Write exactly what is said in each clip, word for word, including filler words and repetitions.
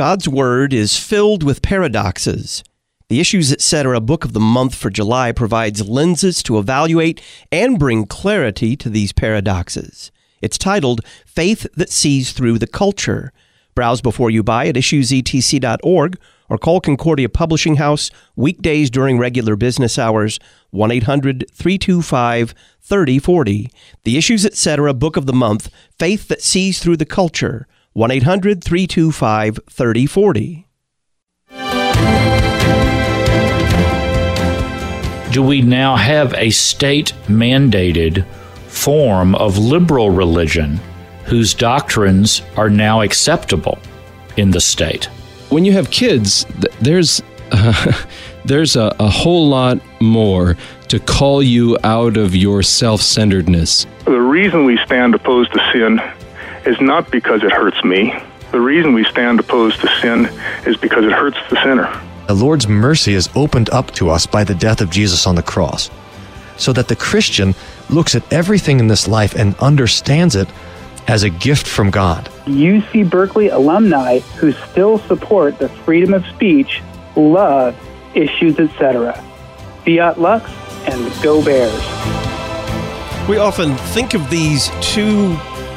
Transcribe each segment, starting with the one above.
God's Word is filled with paradoxes. The Issues, et cetera. Book of the Month for July provides lenses to evaluate and bring clarity to these paradoxes. It's titled Faith That Sees Through the Culture. Browse before you buy at issues e t c dot org or call Concordia Publishing House weekdays during regular business hours, one eight hundred three two five three oh four oh. The Issues, et cetera. Book of the Month, Faith That Sees Through the Culture, one eight hundred three two five three oh four oh. Do we now have a state-mandated form of liberal religion whose doctrines are now acceptable in the state? When you have kids, th- there's uh, there's a, a whole lot more to call you out of your self-centeredness. The reason we stand opposed to sin is not because it hurts me. The reason we stand opposed to sin is because it hurts the sinner. The Lord's mercy is opened up to us by the death of Jesus on the cross, so that the Christian looks at everything in this life and understands it as a gift from God. U C Berkeley alumni who still support the freedom of speech love Issues, et cetera. Fiat Lux and Go Bears. We often think of these two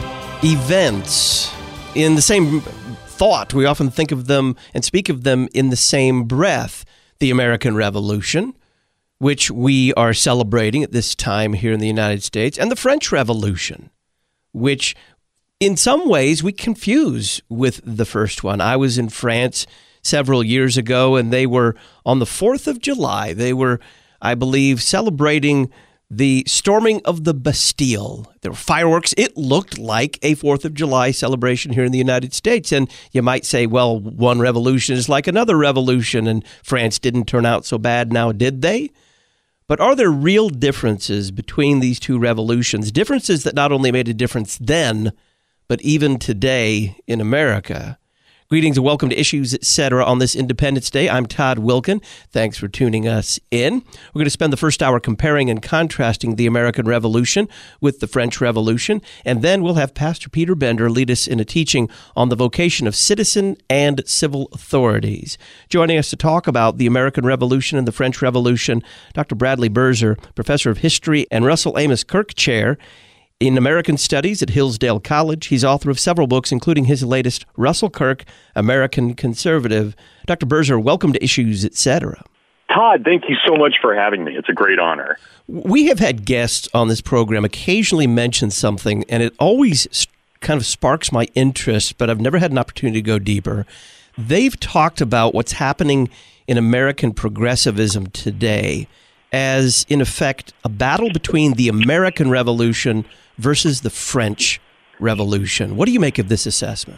events in the same thought. We often think of them and speak of them in the same breath. The American Revolution, which we are celebrating at this time here in the United States, and the French Revolution, which in some ways we confuse with the first one. I was in France several years ago, and they were on the fourth of July. They were, I believe, celebrating the storming of the Bastille. There were fireworks. It looked like a fourth of July celebration here in the United States. And you might say, well, one revolution is like another revolution, and France didn't turn out so bad now, did they? But are there real differences between these two revolutions? Differences that not only made a difference then, but even today in America? Greetings and welcome to Issues, et cetera. On this Independence Day. I'm Todd Wilkin. Thanks for tuning us in. We're going to spend the first hour comparing and contrasting the American Revolution with the French Revolution, and then we'll have Pastor Peter Bender lead us in a teaching on the vocation of citizen and civil authorities. Joining us to talk about the American Revolution and the French Revolution, Doctor Bradley Birzer, Professor of History and Russell Amos Kirk Chair in American Studies at Hillsdale College. He's author of several books, including his latest, Russell Kirk, American Conservative. Doctor Birzer, welcome to Issues, et cetera. Todd, thank you so much for having me. It's a great honor. We have had guests on this program occasionally mention something, and it always kind of sparks my interest, but I've never had an opportunity to go deeper. They've talked about what's happening in American progressivism today as, in effect, a battle between the American Revolution versus the French Revolution. What do you make of this assessment?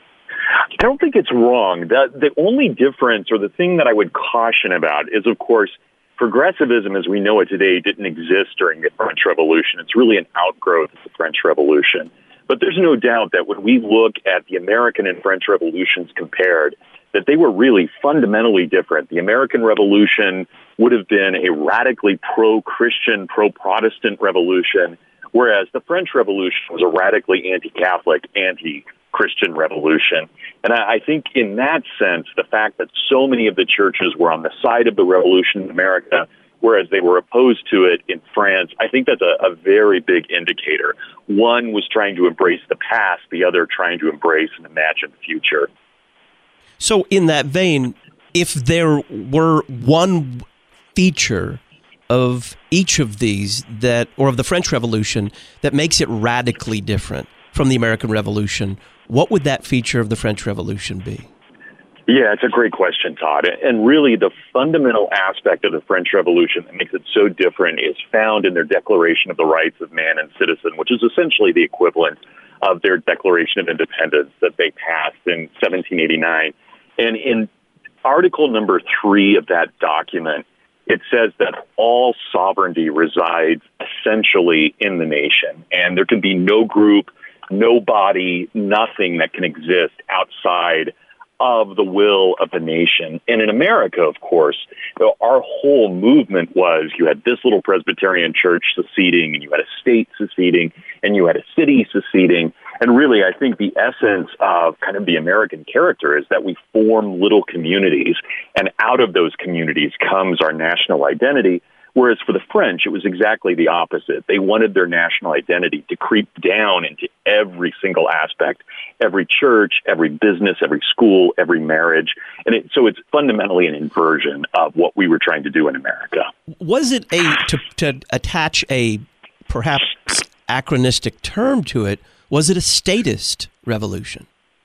I don't think it's wrong. The, the only difference, or the thing that I would caution about, is, of course, progressivism as we know it today didn't exist during the French Revolution. It's really an outgrowth of the French Revolution. But there's no doubt that when we look at the American and French revolutions compared, that they were really fundamentally different. The American Revolution would have been a radically pro-Christian, pro-Protestant revolution, whereas the French Revolution was a radically anti-Catholic, anti-Christian revolution. And I, I think in that sense, the fact that so many of the churches were on the side of the revolution in America, whereas they were opposed to it in France, I think that's a, a very big indicator. One was trying to embrace the past, the other trying to embrace an imagined future. So in that vein, if there were one feature of each of these that, or of the French Revolution, that makes it radically different from the American Revolution, what would that feature of the French Revolution be? Yeah, it's a great question, Todd. And really, the fundamental aspect of the French Revolution that makes it so different is found in their Declaration of the Rights of Man and Citizen, which is essentially the equivalent of their Declaration of Independence that they passed in seventeen eighty-nine. And in Article number three of that document, it says that all sovereignty resides essentially in the nation, and there can be no group, no body, nothing that can exist outside of the will of the nation. And in America, of course, our whole movement was you had this little Presbyterian church seceding, and you had a state seceding, and you had a city seceding. And really, I think the essence of kind of the American character is that we form little communities, and out of those communities comes our national identity. Whereas for the French, it was exactly the opposite. They wanted their national identity to creep down into every single aspect, every church, every business, every school, every marriage. And it, so it's fundamentally an inversion of what we were trying to do in America. Was it a, to, to attach a perhaps anachronistic term to it, was it a statist revolution?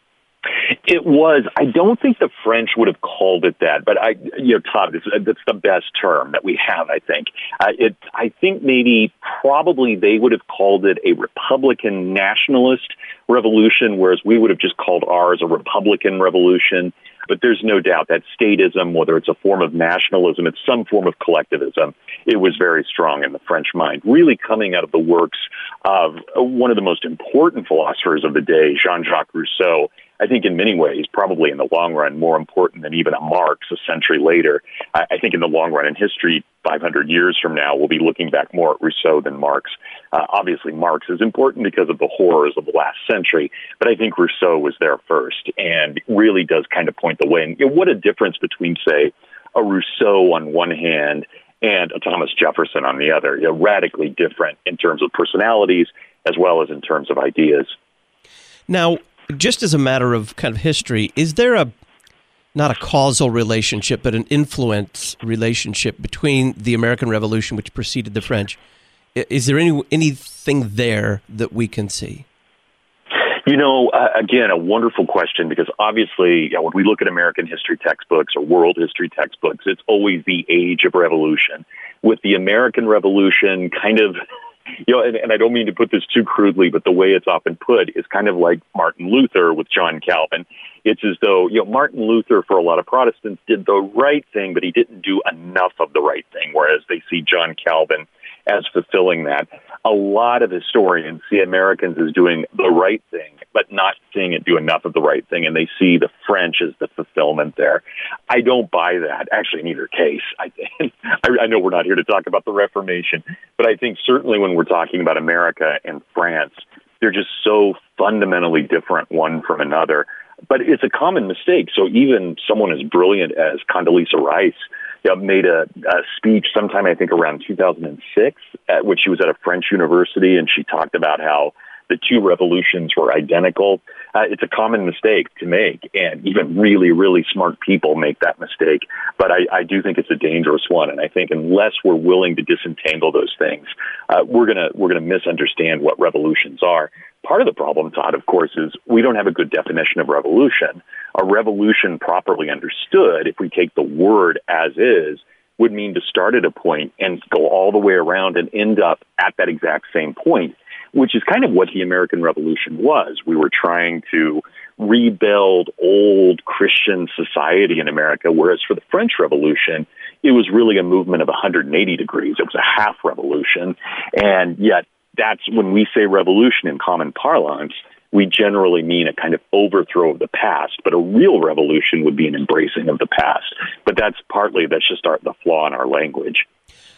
It was. I don't think the French would have called it that, but I, you know, Todd, it's, that's the best term that we have, I think. Uh, it, I think maybe probably they would have called it a Republican nationalist revolution, whereas we would have just called ours a Republican revolution. But there's no doubt that statism, whether it's a form of nationalism, it's some form of collectivism, it was very strong in the French mind, really coming out of the works of one of the most important philosophers of the day, Jean-Jacques Rousseau. I think in many ways, probably in the long run, more important than even a Marx a century later. I, I think in the long run in history, five hundred years from now, we'll be looking back more at Rousseau than Marx. Uh, obviously, Marx is important because of the horrors of the last century, but I think Rousseau was there first and really does kind of point the way. And you know, what a difference between, say, a Rousseau on one hand and a Thomas Jefferson on the other. You know, radically different in terms of personalities as well as in terms of ideas. Now, just as a matter of kind of history, is there a, not a causal relationship, but an influence relationship between the American Revolution, which preceded the French? Is there any anything there that we can see? You know, uh, again, a wonderful question, because obviously, you know, when we look at American history textbooks or world history textbooks, it's always the age of revolution. With the American Revolution kind of, you know, and, and I don't mean to put this too crudely, but the way it's often put is kind of like Martin Luther with John Calvin. It's as though, you know, Martin Luther, for a lot of Protestants, did the right thing, but he didn't do enough of the right thing, whereas they see John Calvin as fulfilling that. A lot of historians see Americans as doing the right thing, but not seeing it do enough of the right thing, and they see the French as the fulfillment there. I don't buy that, actually, in either case. I, I, I know we're not here to talk about the Reformation, but I think certainly when we're talking about America and France, they're just so fundamentally different one from another. But it's a common mistake. So even someone as brilliant as Condoleezza Rice, you know, made a, a speech sometime, I think, around two thousand six, at which she was at a French university, and she talked about how the two revolutions were identical. Uh, it's a common mistake to make, and even really, really smart people make that mistake. But I, I do think it's a dangerous one, and I think unless we're willing to disentangle those things, uh, we're gonna we're gonna misunderstand what revolutions are. Part of the problem, Todd, of course, is we don't have a good definition of revolution. A revolution properly understood, if we take the word as is, would mean to start at a point and go all the way around and end up at that exact same point, which is kind of what the American Revolution was. We were trying to rebuild old Christian society in America, whereas for the French Revolution, it was really a movement of one hundred eighty degrees. It was a half revolution, and yet that's when we say revolution in common parlance, we generally mean a kind of overthrow of the past, but a real revolution would be an embracing of the past. But that's partly, that's just our, the flaw in our language.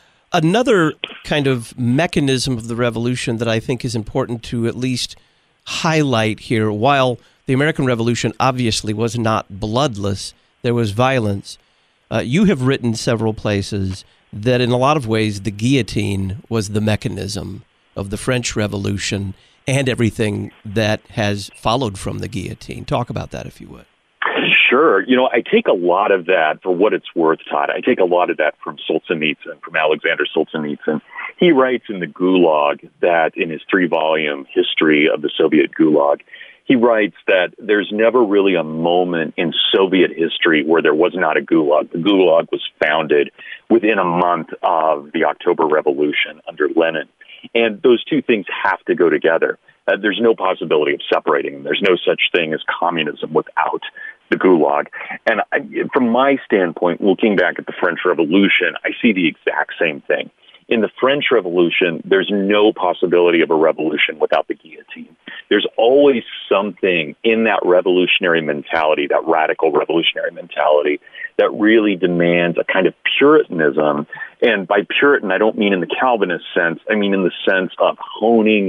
Another kind of mechanism of the revolution that I think is important to at least highlight here, while the American Revolution obviously was not bloodless, there was violence. Uh, you have written several places that in a lot of ways the guillotine was the mechanism of the French Revolution and everything that has followed from the guillotine. Talk about that, if you would. Sure. You know, I take a lot of that, for what it's worth, Todd. I take a lot of that from Solzhenitsyn, from Alexander Solzhenitsyn. He writes in the Gulag that, in his three-volume history of the Soviet Gulag, he writes that there's never really a moment in Soviet history where there was not a Gulag. The Gulag was founded within a month of the October Revolution under Lenin. And those two things have to go together. Uh, there's no possibility of separating them. There's no such thing as communism without the Gulag. And I, from my standpoint, looking back at the French Revolution, I see the exact same thing. In the French Revolution, there's no possibility of a revolution without the guillotine. There's always something in that revolutionary mentality, that radical revolutionary mentality, that really demands a kind of Puritanism. And by Puritan, I don't mean in the Calvinist sense. I mean in the sense of honing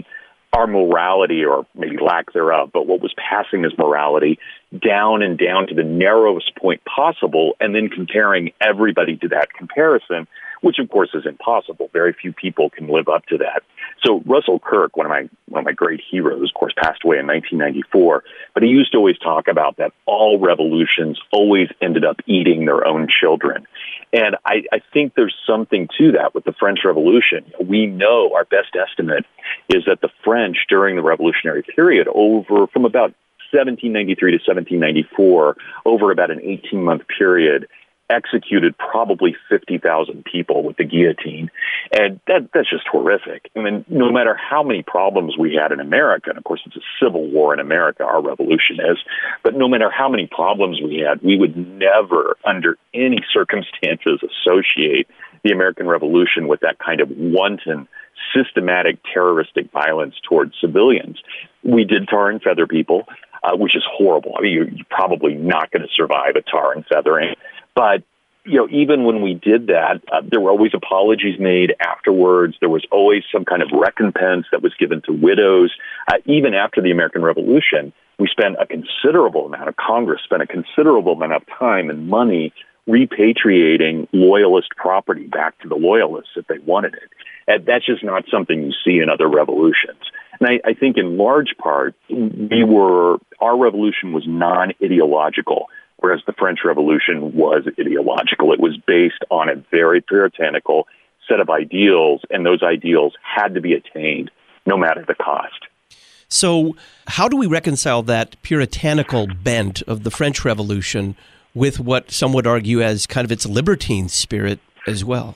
our morality, or maybe lack thereof, but what was passing as morality, down and down to the narrowest point possible, and then comparing everybody to that comparison, which of course is impossible. Very few people can live up to that. So Russell Kirk, one of my one of my great heroes, of course, passed away in nineteen ninety-four, but he used to always talk about that all revolutions always ended up eating their own children. And I, I think there's something to that with the French Revolution. We know, our best estimate is that the French during the revolutionary period, over from about seventeen ninety-three to seventeen ninety-four, over about an eighteen-month period, executed probably fifty thousand people with the guillotine. And that that's just horrific. I mean, no matter how many problems we had in America, and of course it's a civil war in America, our revolution is, but no matter how many problems we had, we would never, under any circumstances, associate the American Revolution with that kind of wanton, systematic, terroristic violence towards civilians. We did tar and feather people, uh, which is horrible. I mean, you're, you're probably not going to survive a tar and feathering. But, you know, even when we did that, uh, there were always apologies made afterwards. There was always some kind of recompense that was given to widows. Uh, even after the American Revolution, we spent a considerable amount of Congress, spent a considerable amount of time and money repatriating loyalist property back to the loyalists if they wanted it. And that's just not something you see in other revolutions. And I, I think in large part, we were, our revolution was non-ideological, whereas the French Revolution was ideological. It was based on a very puritanical set of ideals, and those ideals had to be attained no matter the cost. So how do we reconcile that puritanical bent of the French Revolution with what some would argue as kind of its libertine spirit as well?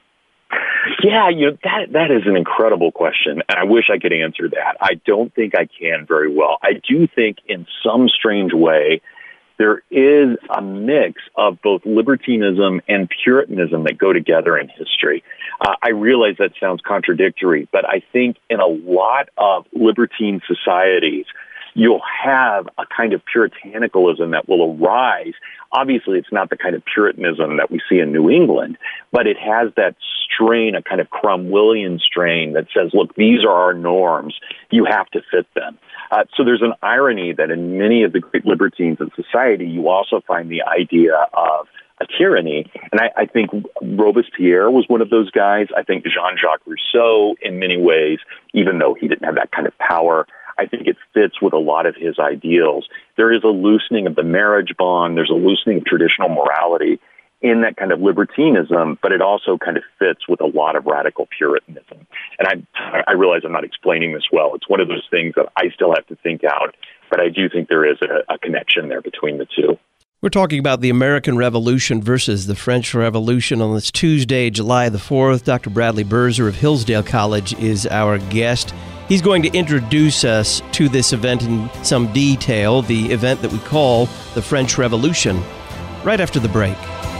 Yeah, you know, that that is an incredible question, and I wish I could answer that. I don't think I can very well. I do think in some strange way there is a mix of both libertinism and Puritanism that go together in history. Uh, I realize that sounds contradictory, but I think in a lot of libertine societies, you'll have a kind of puritanicalism that will arise. Obviously, it's not the kind of Puritanism that we see in New England, but it has that strain, a kind of Cromwellian strain that says, look, these are our norms. You have to fit them. Uh, so there's an irony that in many of the great libertines in society, you also find the idea of a tyranny. And I, I think Robespierre was one of those guys. I think Jean-Jacques Rousseau, in many ways, even though he didn't have that kind of power, I think it fits with a lot of his ideals. There is a loosening of the marriage bond. There's a loosening of traditional morality in that kind of libertinism, but it also kind of fits with a lot of radical Puritanism. And I, I realize I'm not explaining this well. It's one of those things that I still have to think out, but I do think there is a, a connection there between the two. We're talking about the American Revolution versus the French Revolution on this Tuesday, July the fourth. Doctor Bradley Birzer of Hillsdale College is our guest. He's going to introduce us to this event in some detail, the event that we call the French Revolution, right after the break.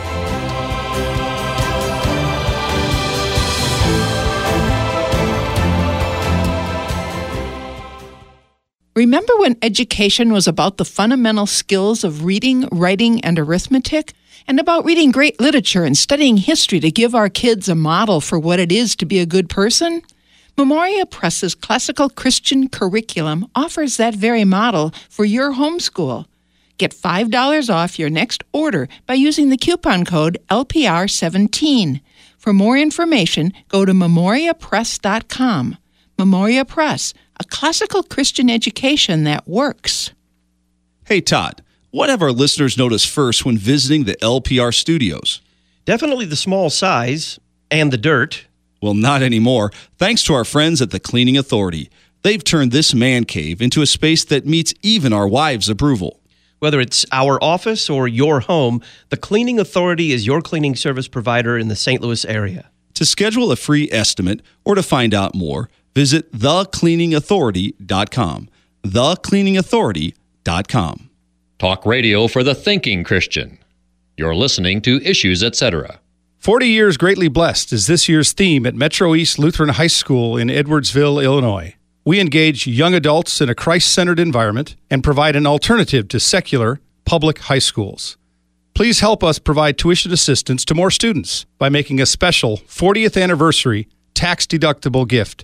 Remember when education was about the fundamental skills of reading, writing, and arithmetic? And about reading great literature and studying history to give our kids a model for what it is to be a good person? Memoria Press's classical Christian curriculum offers that very model for your homeschool. Get five dollars off your next order by using the coupon code L P R seventeen. For more information, go to memoria press dot com. Memoria Press, a classical Christian education that works. Hey, Todd, what have our listeners noticed first when visiting the L P R studios? Definitely the small size and the dirt. Well, not anymore, thanks to our friends at the Cleaning Authority. They've turned this man cave into a space that meets even our wives' approval. Whether it's our office or your home, the Cleaning Authority is your cleaning service provider in the Saint Louis area. To schedule a free estimate or to find out more, visit the cleaning authority dot com. the cleaning authority dot com. Talk radio for the thinking Christian. You're listening to Issues, et cetera. forty years greatly blessed is this year's theme at Metro East Lutheran High School in Edwardsville, Illinois. We engage young adults in a Christ-centered environment and provide an alternative to secular public high schools. Please help us provide tuition assistance to more students by making a special fortieth anniversary tax-deductible gift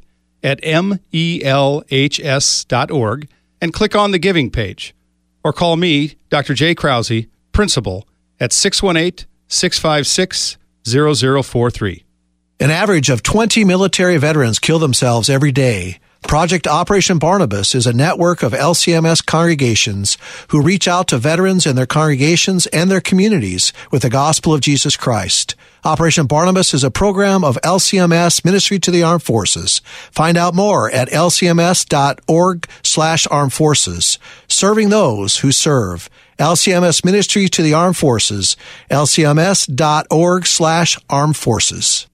at M E L H S dot org and click on the giving page. Or call me, Doctor Jay Krause, Principal, at six one eight, six five six, zero zero four three. An average of twenty military veterans kill themselves every day. Project Operation Barnabas is a network of L C M S congregations who reach out to veterans in their congregations and their communities with the gospel of Jesus Christ. Operation Barnabas is a program of L C M S Ministry to the Armed Forces. Find out more at L C M S dot org slash armed forces. Serving those who serve. L C M S Ministry to the Armed Forces. L C M S dot org slash armed forces.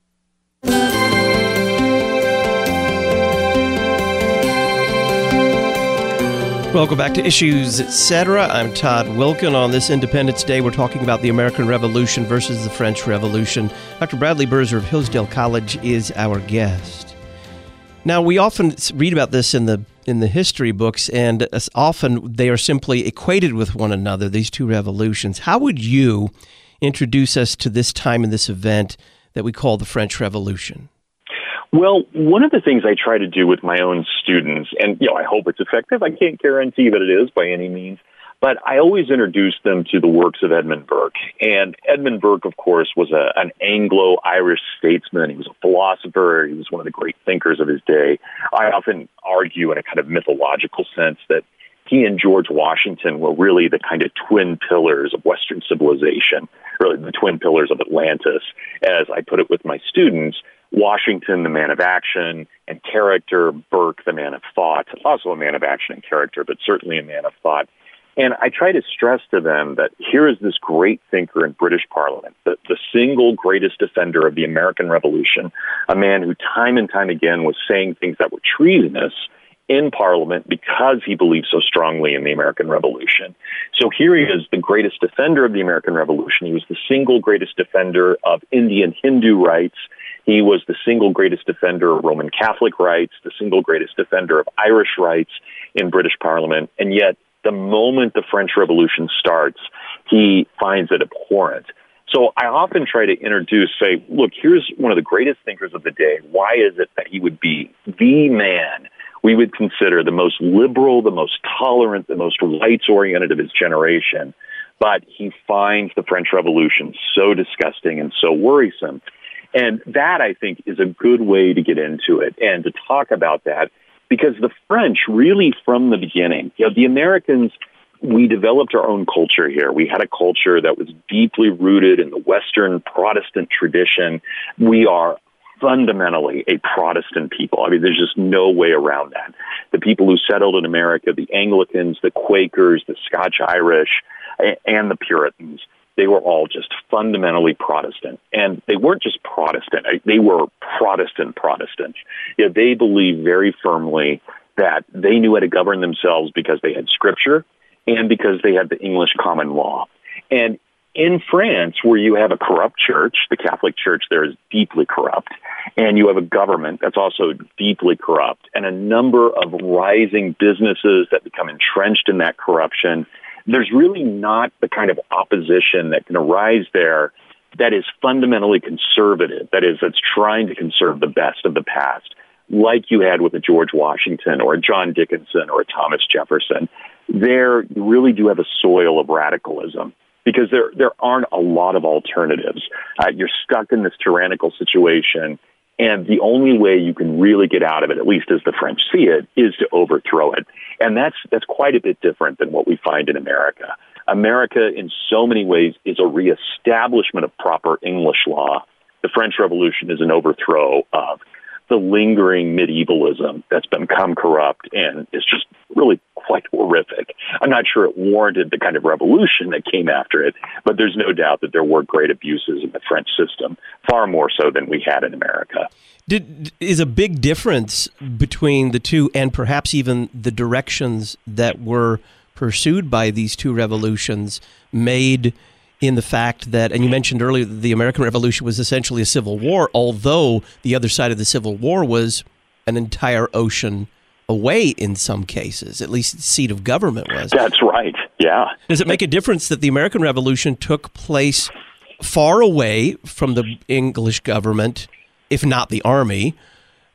Welcome back to Issues, et cetera. I'm Todd Wilken. On this Independence Day, we're talking about the American Revolution versus the French Revolution. Doctor Bradley Birzer of Hillsdale College is our guest. Now, we often read about this in the in the history books, and as often they are simply equated with one another, these two revolutions. How would you introduce us to this time in this event that we call the French Revolution? Well, one of the things I try to do with my own students, and you know, I hope it's effective. I can't guarantee that it is by any means, but I always introduce them to the works of Edmund Burke. And Edmund Burke, of course, was a, an Anglo-Irish statesman. He was a philosopher. He was one of the great thinkers of his day. I often argue in a kind of mythological sense that he and George Washington were really the kind of twin pillars of Western civilization, really the twin pillars of Atlantis, as I put it with my students. Washington, the man of action and character, Burke, the man of thought, also a man of action and character, but certainly a man of thought. And I try to stress to them that here is this great thinker in British Parliament, the, the single greatest defender of the American Revolution, a man who time and time again was saying things that were treasonous in Parliament because he believed so strongly in the American Revolution. So here he is, the greatest defender of the American Revolution. He was the single greatest defender of Indian Hindu rights. He was the single greatest defender of Roman Catholic rights, the single greatest defender of Irish rights in British Parliament. And yet, the moment the French Revolution starts, he finds it abhorrent. So I often try to introduce, say, look, here's one of the greatest thinkers of the day. Why is it that he would be the man we would consider the most liberal, the most tolerant, the most rights-oriented of his generation? But he finds the French Revolution so disgusting and so worrisome. And that, I think, is a good way to get into it and to talk about that, because the French really from the beginning, you know, the Americans, we developed our own culture here. We had a culture that was deeply rooted in the Western Protestant tradition. We are fundamentally a Protestant people. I mean, there's just no way around that. The people who settled in America, the Anglicans, the Quakers, the Scotch-Irish, and the Puritans, they were all just fundamentally Protestant. And they weren't just Protestant. They were Protestant Protestant. You know, they believed very firmly that they knew how to govern themselves because they had Scripture and because they had the English common law. And in France, where you have a corrupt church, the Catholic Church there is deeply corrupt, and you have a government that's also deeply corrupt, and a number of rising businesses that become entrenched in that corruption, there's really not the kind of opposition that can arise there that is fundamentally conservative, that is, that's trying to conserve the best of the past, like you had with a George Washington or a John Dickinson or a Thomas Jefferson. There, you really do have a soil of radicalism because there, there aren't a lot of alternatives. Uh, you're stuck in this tyrannical situation, and the only way you can really get out of it, at least as the French see it, is to overthrow it. And that's that's quite a bit different than what we find in America. America, in so many ways, is a reestablishment of proper English law. The French Revolution is an overthrow of the lingering medievalism that's become corrupt and is just really quite horrific. I'm not sure it warranted the kind of revolution that came after it, but there's no doubt that there were great abuses in the French system, far more so than we had in America. Did, is a big difference between the two and perhaps even the directions that were pursued by these two revolutions made in the fact that, and you mentioned earlier, that the American Revolution was essentially a civil war, although the other side of the Civil War was an entire ocean away in some cases, at least the seat of government was. That's right, yeah. Does it make a difference that the American Revolution took place far away from the English government, if not the army,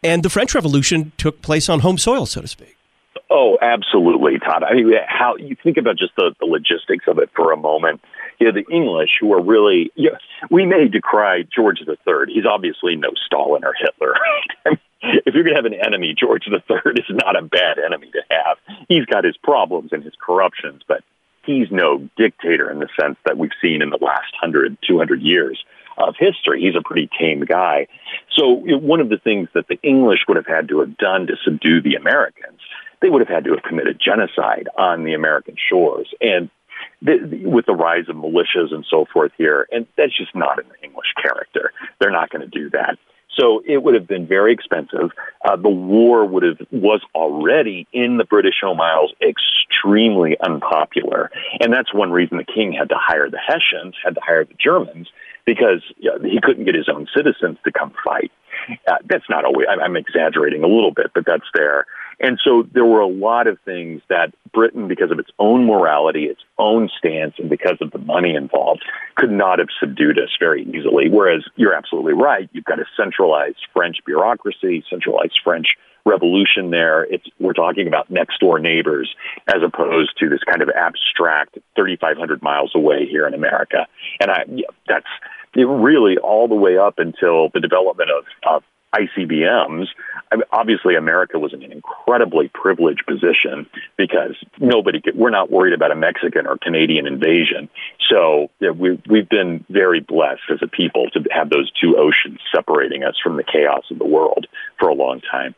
And the French Revolution took place on home soil, so to speak. Oh, absolutely, Todd. I mean, how you think about just the, the logistics of it for a moment. You know, the English, who are really, you know, we may decry George the Third. He's obviously no Stalin or Hitler. I mean, if you're going to have an enemy, George the Third is not a bad enemy to have. He's got his problems and his corruptions, but he's no dictator in the sense that we've seen in the last one hundred, two hundred years of history. He's a pretty tame guy. So you know, one of the things that the English would have had to have done to subdue the Americans, they would have had to have committed genocide on the American shores. And the, the, with the rise of militias and so forth here, and that's just not in the English character. They're not going to do that. So it would have been very expensive. Uh, the war would have was already in the British Home Isles extremely unpopular, and that's one reason the king had to hire the Hessians, had to hire the Germans, because you know, he couldn't get his own citizens to come fight. Uh, that's not always. I'm exaggerating a little bit, but that's there. And so there were a lot of things that Britain, because of its own morality, its own stance, and because of the money involved, could not have subdued us very easily. Whereas you're absolutely right. You've got a centralized French bureaucracy, centralized French revolution there. It's, we're talking about next door neighbors as opposed to this kind of abstract thirty-five hundred miles away here in America. And I, yeah, that's really all the way up until the development of, of I C B Ms. I mean, obviously, America was in an incredibly privileged position because nobody could, we're not worried about a Mexican or Canadian invasion. So yeah, we, we've been very blessed as a people to have those two oceans separating us from the chaos of the world for a long time.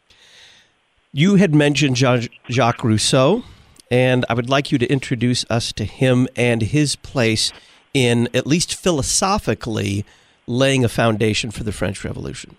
You had mentioned Jean-Jacques Rousseau, and I would like you to introduce us to him and his place in, at least philosophically, laying a foundation for the French Revolution.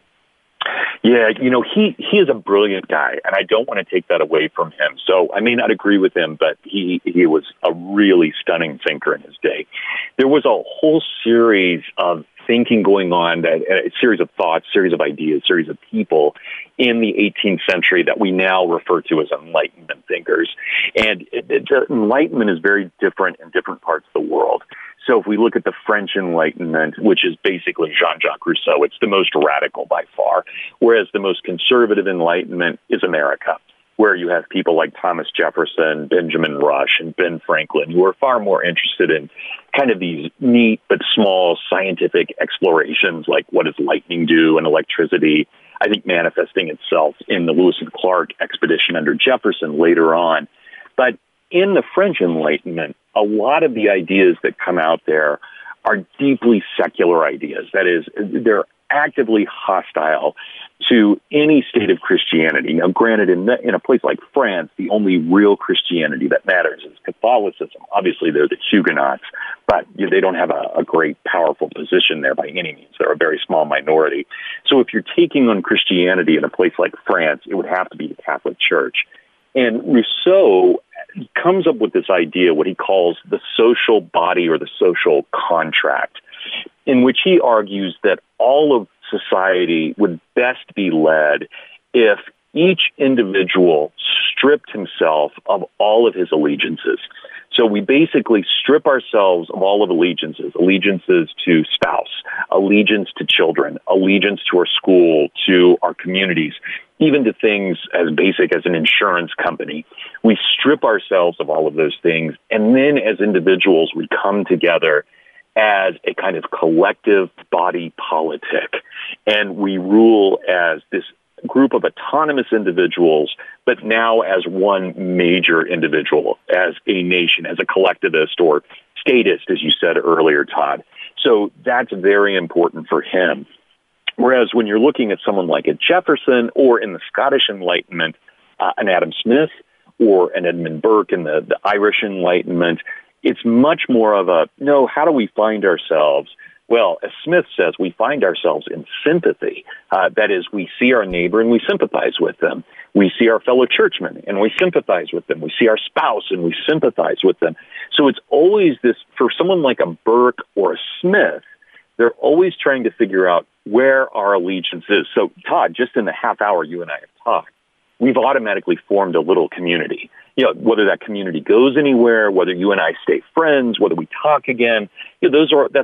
Yeah, you know, he, he is a brilliant guy, and I don't want to take that away from him. So I may not agree with him, but he, he was a really stunning thinker in his day. There was a whole series of thinking going on, a series of thoughts, series of ideas, series of people in the eighteenth century that we now refer to as Enlightenment thinkers. And it, it, Enlightenment is very different in different parts of the world. So if we look at the French Enlightenment, which is basically Jean-Jacques Rousseau, it's the most radical by far, whereas the most conservative Enlightenment is America, where you have people like Thomas Jefferson, Benjamin Rush, and Ben Franklin, who are far more interested in kind of these neat but small scientific explorations, like what does lightning do and electricity, I think manifesting itself in the Lewis and Clark expedition under Jefferson later on. But in the French Enlightenment, a lot of the ideas that come out there are deeply secular ideas. That is, they're actively hostile to any state of Christianity. Now, granted, in, the, in a place like France, the only real Christianity that matters is Catholicism. Obviously, they're the Huguenots, but you know, they don't have a, a great, powerful position there by any means. They're a very small minority. So if you're taking on Christianity in a place like France, it would have to be the Catholic Church. And Rousseau comes up with this idea, what he calls the social body or the social contract, in which he argues that all of society would best be led if each individual stripped himself of all of his allegiances. So we basically strip ourselves of all of allegiances, allegiances to spouse, allegiance to children, allegiance to our school, to our communities, even to things as basic as an insurance company. We strip ourselves of all of those things, and then as individuals, we come together as a kind of collective body politic, and we rule as this group of autonomous individuals, but now as one major individual, as a nation, as a collectivist or statist, as you said earlier, Todd. So that's very important for him. Whereas when you're looking at someone like a Jefferson or in the Scottish Enlightenment, uh, an Adam Smith or an Edmund Burke in the, the Irish Enlightenment, it's much more of a, no, how do we find ourselves? Well, as Smith says, we find ourselves in sympathy. Uh, that is, we see our neighbor and we sympathize with them. We see our fellow churchman and we sympathize with them. We see our spouse and we sympathize with them. So it's always this, for someone like a Burke or a Smith, they're always trying to figure out where our allegiance is. So, Todd, just in the half hour you and I have talked, we've automatically formed a little community. You know, whether that community goes anywhere, whether you and I stay friends, whether we talk again, you know, those are that's all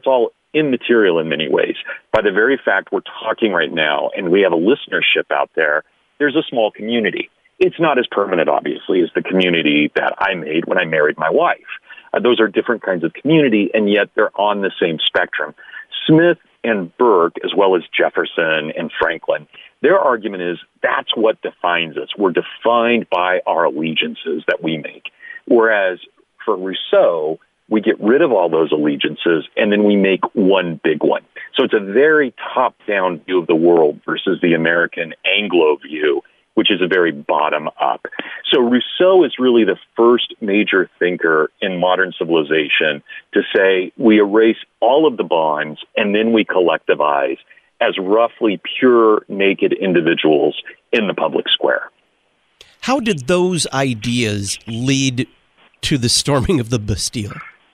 immaterial in many ways. By the very fact we're talking right now and we have a listenership out there, there's a small community. It's not as permanent, obviously, as the community that I made when I married my wife. Uh, those are different kinds of community, and yet they're on the same spectrum. Smith and Burke, as well as Jefferson and Franklin, their argument is that's what defines us. We're defined by our allegiances that we make. Whereas for Rousseau, we get rid of all those allegiances, and then we make one big one. So it's a very top-down view of the world versus the American Anglo view, which is a very bottom-up. So Rousseau is really the first major thinker in modern civilization to say we erase all of the bonds and then we collectivize as roughly pure, naked individuals in the public square. How did those ideas lead to the storming of the Bastille?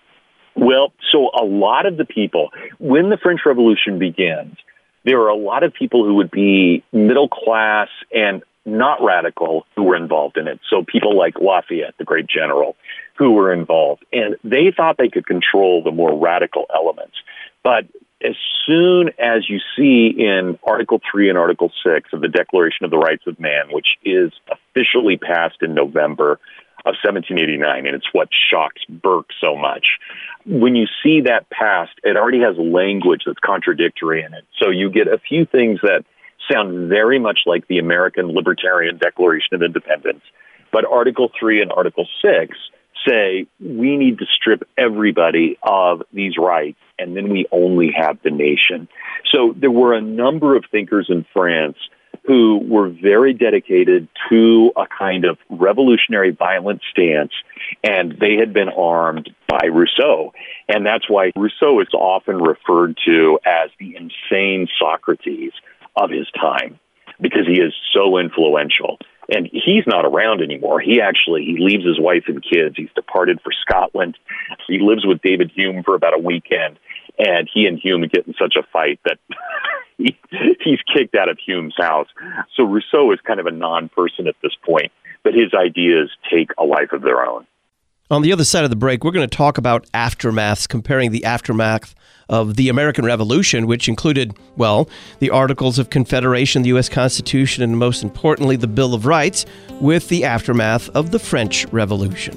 Well, so a lot of the people, when the French Revolution begins, there are a lot of people who would be middle class and not radical who were involved in it. So people like Lafayette, the great general, who were involved. And they thought they could control the more radical elements. But as soon as you see in Article three and Article six of the Declaration of the Rights of Man, which is officially passed in November of seventeen eighty-nine, and it's what shocks Burke so much. When you see that passed, it already has language that's contradictory in it. So you get a few things that sound very much like the American Libertarian Declaration of Independence. But Article three and Article six say we need to strip everybody of these rights, and then we only have the nation. So there were a number of thinkers in France who were very dedicated to a kind of revolutionary violent stance, and they had been armed by Rousseau. And that's why Rousseau is often referred to as the insane Socrates of his time, because he is so influential. And he's not around anymore. He actually, he leaves his wife and kids. He's departed for Scotland. He lives with David Hume for about a weekend. And he and Hume get in such a fight that he, he's kicked out of Hume's house. So Rousseau is kind of a non-person at this point, but his ideas take a life of their own. On the other side of the break, we're going to talk about aftermaths, comparing the aftermath of the American Revolution, which included, well, the Articles of Confederation, the U S Constitution, and most importantly, the Bill of Rights, with the aftermath of the French Revolution.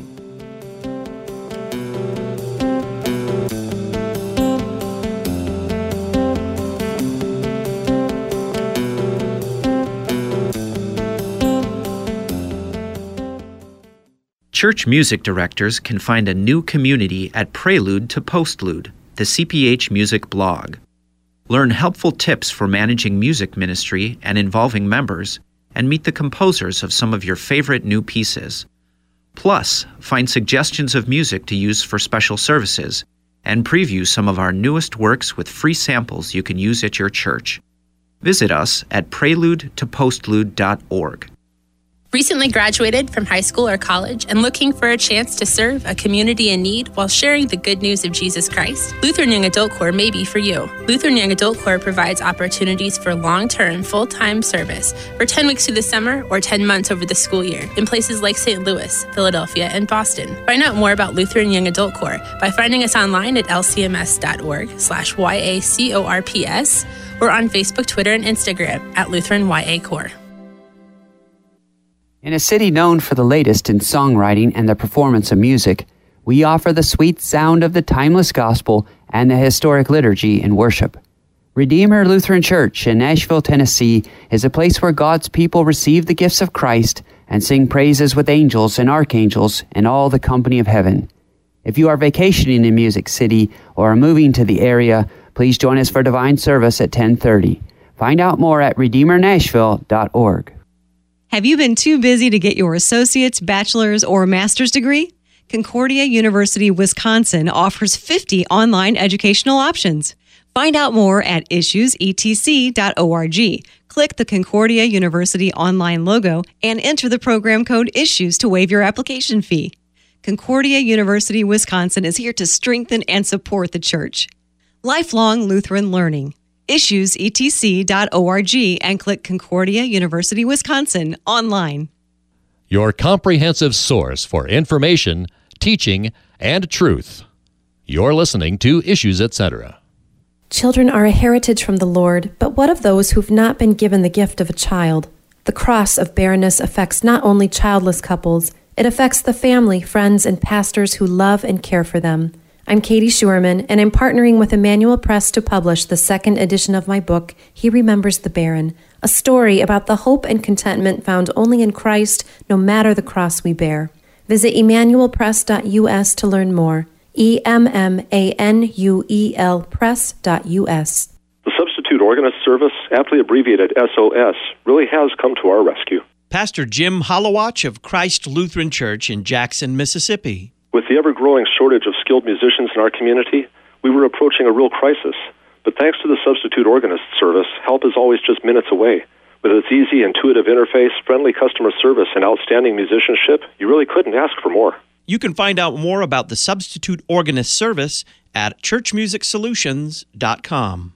Church music directors can find a new community at Prelude to Postlude, the C P H Music blog. Learn helpful tips for managing music ministry and involving members, and meet the composers of some of your favorite new pieces. Plus, find suggestions of music to use for special services, and preview some of our newest works with free samples you can use at your church. Visit us at prelude to postlude dot org. Recently graduated from high school or college and looking for a chance to serve a community in need while sharing the good news of Jesus Christ? Lutheran Young Adult Corps may be for you. Lutheran Young Adult Corps provides opportunities for long-term, full-time service for ten weeks through the summer or ten months over the school year in places like Saint Louis, Philadelphia, and Boston. Find out more about Lutheran Young Adult Corps by finding us online at l c m s dot org slash y a c o r p s or on Facebook, Twitter, and Instagram at Lutheran Y A Corps. In a city known for the latest in songwriting and the performance of music, we offer the sweet sound of the timeless gospel and the historic liturgy in worship. Redeemer Lutheran Church in Nashville, Tennessee is a place where God's people receive the gifts of Christ and sing praises with angels and archangels and all the company of heaven. If you are vacationing in Music City or are moving to the area, please join us for divine service at ten thirty. Find out more at redeemer nashville dot org. Have you been too busy to get your associate's, bachelor's, or master's degree? Concordia University Wisconsin offers fifty online educational options. Find out more at issues e t c dot org. Click the Concordia University online logo and enter the program code ISSUES to waive your application fee. Concordia University Wisconsin is here to strengthen and support the church. Lifelong Lutheran learning. issues e t c dot org and click Concordia University Wisconsin online. Your comprehensive source for information, teaching, and truth. You're listening to Issues, et cetera. Children are a heritage from the Lord, but what of those who've not been given the gift of a child? The cross of barrenness affects not only childless couples, it affects the family, friends, and pastors who love and care for them. I'm Katie Schuerman, and I'm partnering with Emmanuel Press to publish the second edition of my book, He Remembers the Barren, a story about the hope and contentment found only in Christ, no matter the cross we bear. Visit emmanuel press dot u s to learn more. E M M A N U E L press dot U S. The Substitute Organist Service, aptly abbreviated S O S, really has come to our rescue. Pastor Jim Holowach of Christ Lutheran Church in Jackson, Mississippi. With the ever-growing shortage of skilled musicians in our community, we were approaching a real crisis. But thanks to the Substitute Organist Service, help is always just minutes away. With its easy, intuitive interface, friendly customer service, and outstanding musicianship, you really couldn't ask for more. You can find out more about the Substitute Organist Service at church music solutions dot com.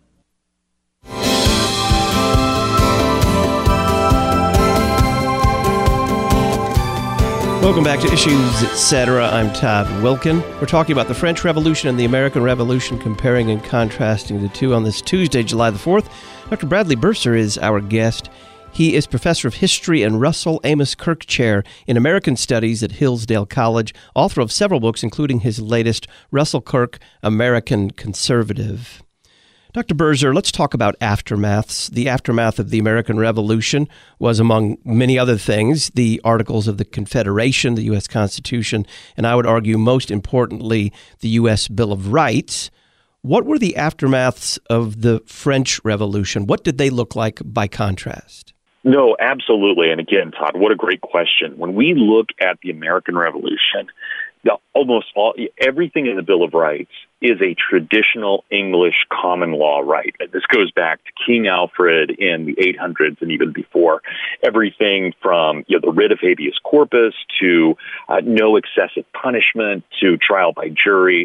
Welcome back to Issues, et cetera. I'm Todd Wilkin. We're talking about the French Revolution and the American Revolution, comparing and contrasting the two on this Tuesday, July the fourth. Doctor Bradley Bursar is our guest. He is professor of history and Russell Amos Kirk Chair in American Studies at Hillsdale College, author of several books, including his latest, Russell Kirk, American Conservative. Doctor Bursar, let's talk about aftermaths. The aftermath of the American Revolution was, among many other things, the Articles of the Confederation, the U S Constitution, and I would argue most importantly, the U S Bill of Rights. What were the aftermaths of the French Revolution? What did they look like by contrast? No, absolutely. And again, Todd, what a great question. When we look at the American Revolution, the, almost all, everything in the Bill of Rights is a traditional English common law right. This goes back to King Alfred in the eight hundreds and even before. Everything from you know, the writ of habeas corpus to uh, no excessive punishment to trial by jury.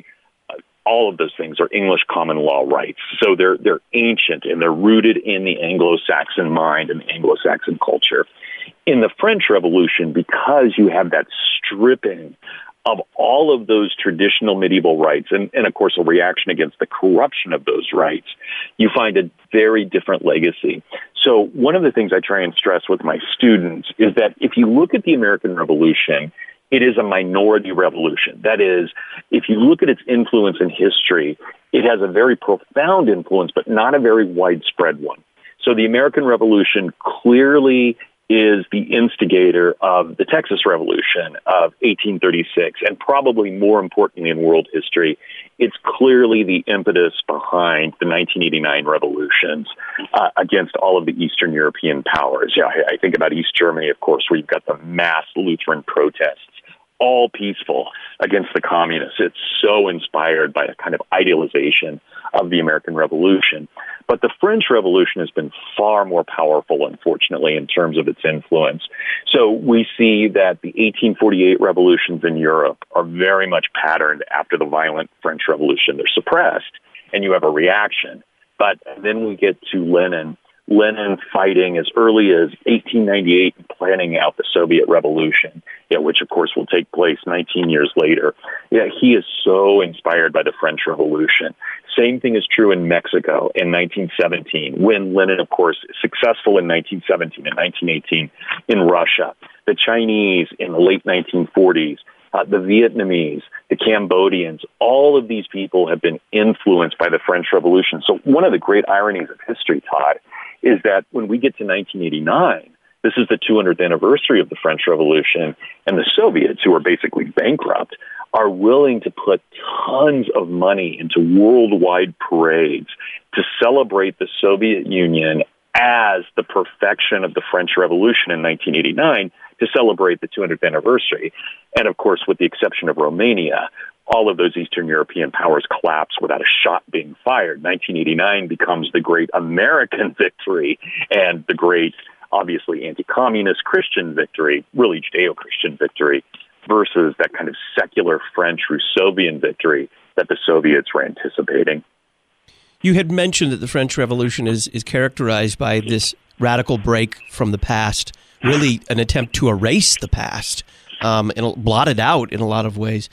All of those things are English common law rights. So they're they're ancient and they're rooted in the Anglo-Saxon mind and the Anglo-Saxon culture. In the French Revolution, because you have that stripping of all of those traditional medieval rights, and, and of course a reaction against the corruption of those rights, you find a very different legacy. So one of the things I try and stress with my students is that if you look at the American Revolution, it is a minority revolution. That is, if you look at its influence in history, it has a very profound influence, but not a very widespread one. So the American Revolution clearly is the instigator of the Texas Revolution of eighteen thirty-six, and probably more importantly in world history, it's clearly the impetus behind the nineteen eighty-nine revolutions uh, against all of the Eastern European powers. Yeah, I, I think about East Germany, of course, where you've got the mass Lutheran protests, all peaceful against the communists. It's so inspired by a kind of idealization of the American Revolution. But the French Revolution has been far more powerful, unfortunately, in terms of its influence. So we see that the eighteen forty-eight revolutions in Europe are very much patterned after the violent French Revolution. They're suppressed, and you have a reaction. But then we get to Lenin. Lenin fighting as early as eighteen ninety-eight and planning out the Soviet Revolution, yeah, which, of course, will take place nineteen years later. Yeah, he is so inspired by the French Revolution. Same thing is true in Mexico in nineteen seventeen, when Lenin, of course, is successful in nineteen seventeen and nineteen eighteen in Russia. The Chinese in the late nineteen forties, uh, the Vietnamese, the Cambodians, all of these people have been influenced by the French Revolution. So one of the great ironies of history, Todd, is that when we get to nineteen eighty-nine, this is the two hundredth anniversary of the French Revolution, and the Soviets, who are basically bankrupt, are willing to put tons of money into worldwide parades to celebrate the Soviet Union as the perfection of the French Revolution in nineteen eighty-nine, to celebrate the two hundredth anniversary. And of course, with the exception of Romania, all of those Eastern European powers collapse without a shot being fired. nineteen eighty-nine becomes the great American victory and the great, obviously, anti-communist Christian victory, really Judeo-Christian victory, versus that kind of secular French Rousseauvian victory that the Soviets were anticipating. You had mentioned that the French Revolution is, is characterized by this radical break from the past, really an attempt to erase the past um, and blot it out in a lot of ways.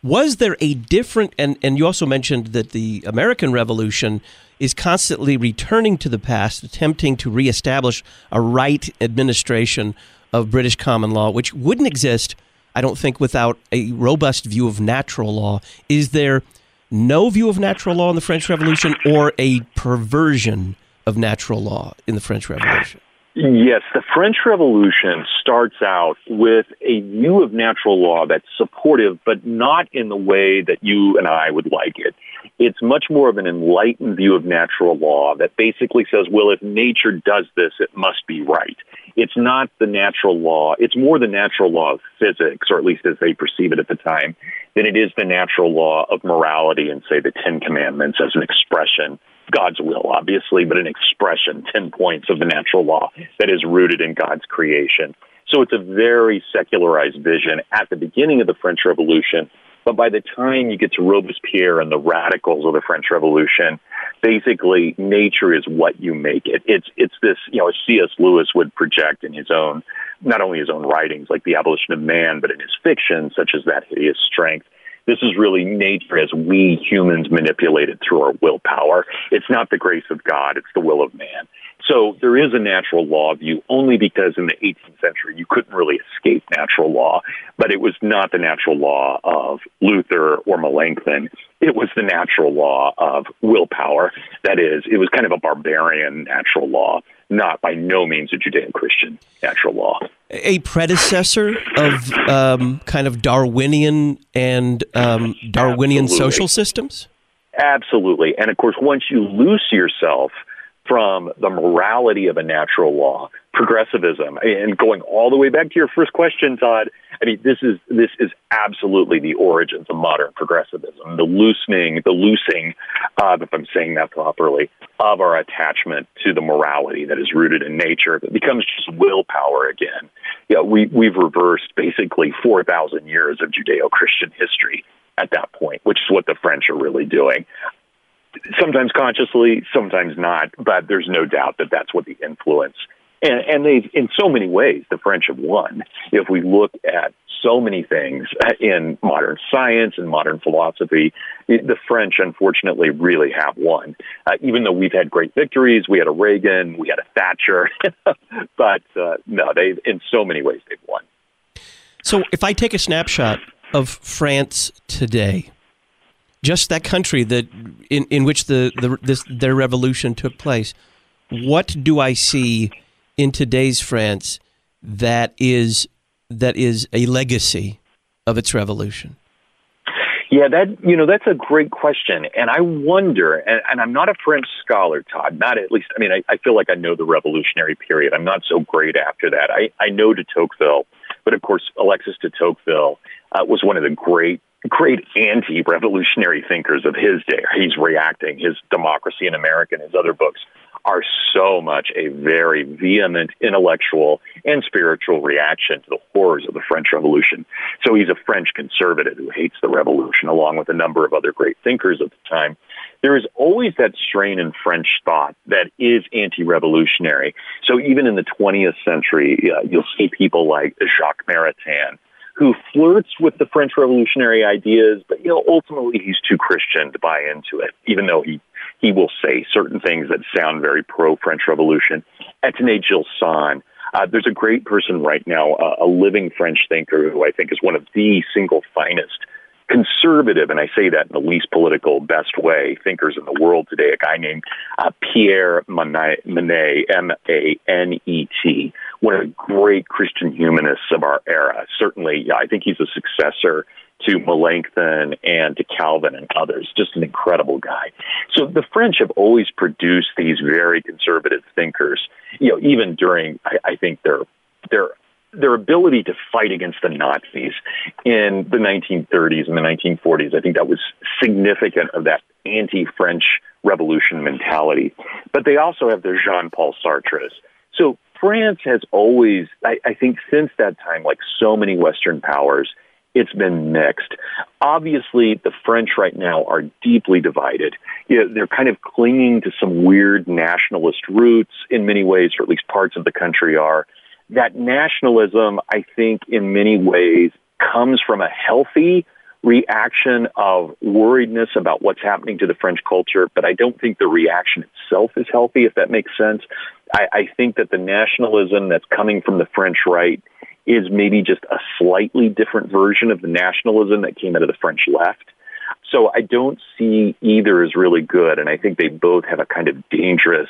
Was there a different, and, and you also mentioned that the American Revolution is constantly returning to the past, attempting to reestablish a right administration of British common law, which wouldn't exist, I don't think, without a robust view of natural law. Is there no view of natural law in the French Revolution, or a perversion of natural law in the French Revolution? Yes, the French Revolution starts out with a view of natural law that's supportive, but not in the way that you and I would like it. It's much more of an enlightened view of natural law that basically says, well, if nature does this, it must be right. It's not the natural law. It's more the natural law of physics, or at least as they perceive it at the time, than it is the natural law of morality and, say, the Ten Commandments as an expression. God's will, obviously, but an expression, ten points of the natural law that is rooted in God's creation. So it's a very secularized vision at the beginning of the French Revolution. But by the time you get to Robespierre and the radicals of the French Revolution, basically nature is what you make it. It's it's this, you know, as C S Lewis would project in his own, not only his own writings like The Abolition of Man, but in his fiction, such as That Hideous Strength. This is really nature as we humans manipulate it through our willpower. It's not the grace of God, it's the will of man. So there is a natural law view only because in the eighteenth century you couldn't really escape natural law, but it was not the natural law of Luther or Melanchthon. It was the natural law of willpower. That is, it was kind of a barbarian natural law, not by no means a Judeo-Christian natural law. A predecessor of um, kind of Darwinian and um, Darwinian Absolutely. social systems? Absolutely. And of course, once you loose yourself from the morality of a natural law, progressivism, and going all the way back to your first question, Todd, I mean, this is this is absolutely the origins of modern progressivism, the loosening, the loosing, uh, if I'm saying that properly, of our attachment to the morality that is rooted in nature. It becomes just willpower again. Yeah, we, we've reversed basically four thousand years of Judeo-Christian history at that point, which is what the French are really doing. Sometimes consciously, sometimes not, but there's no doubt that that's what the influence. And, and they've, in so many ways, the French have won. If we look at so many things in modern science and modern philosophy, the French, unfortunately, really have won. Uh, even though we've had great victories, we had a Reagan, we had a Thatcher, but uh, no, they in so many ways they've won. So if I take a snapshot of France today, just that country that in, in which the, the this their revolution took place, what do I see in today's France that is that is a legacy of its revolution? Yeah, that you know that's a great question, and I wonder. And, and I'm not a French scholar, Todd. Not at least. I mean, I, I feel like I know the revolutionary period. I'm not so great after that. I, I know de Tocqueville, but of course, Alexis de Tocqueville uh, was one of the great. great anti-revolutionary thinkers of his day. He's reacting. His Democracy in America and his other books are so much a very vehement intellectual and spiritual reaction to the horrors of the French Revolution. So he's a French conservative who hates the revolution, along with a number of other great thinkers of the time. There is always that strain in French thought that is anti-revolutionary. So even in the twentieth century, uh, you'll see people like Jacques Maritain, who flirts with the French revolutionary ideas, but you know, ultimately he's too Christian to buy into it, even though he, he will say certain things that sound very pro-French Revolution. Etienne Gilson, uh, there's a great person right now, uh, a living French thinker who I think is one of the single finest conservative, and I say that in the least political, best way, thinkers in the world today, a guy named uh, Pierre Manet, M A N E T, one of the great Christian humanists of our era. Certainly, yeah, I think he's a successor to Melanchthon and to Calvin and others, just an incredible guy. So the French have always produced these very conservative thinkers, you know, even during, I, I think, their their their ability to fight against the Nazis in the nineteen thirties and the nineteen forties. I think that was significant of that anti-French revolution mentality. But they also have their Jean-Paul Sartres. So France has always, I, I think since that time, like so many Western powers, it's been mixed. Obviously, the French right now are deeply divided. You know, they're kind of clinging to some weird nationalist roots in many ways, or at least parts of the country are. That nationalism, I think, in many ways comes from a healthy reaction of worriedness about what's happening to the French culture, but I don't think the reaction itself is healthy, if that makes sense. I, I think that the nationalism that's coming from the French right is maybe just a slightly different version of the nationalism that came out of the French left. So I don't see either as really good, and I think they both have a kind of dangerous,